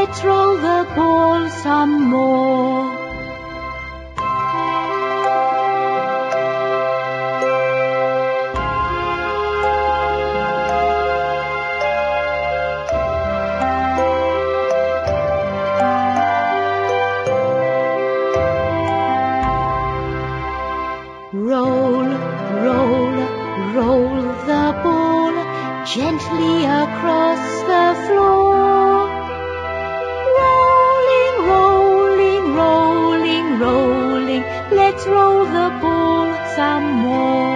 let's roll the ball some more. Roll, roll, roll the ball gently across the floor. Rolling, rolling, rolling, rolling, let's roll the ball some more.